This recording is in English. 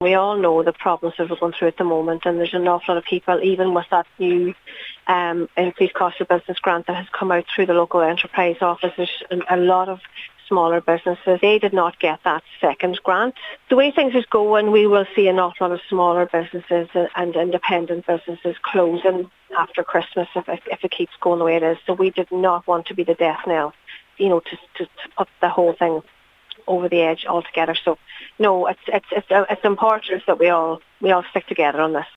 We all know the problems that we're going through at the moment, and there's an awful lot of people, even with that new increased cost of business grant that has come out through the local enterprise offices, and a lot of smaller businesses, they did not get that second grant. The way things is going, we will see an awful lot of smaller businesses and independent businesses closing after Christmas if it keeps going the way it is. So we did not want to be the death knell, to put the whole thing over the edge altogether. So no, it's important that we all stick together on this.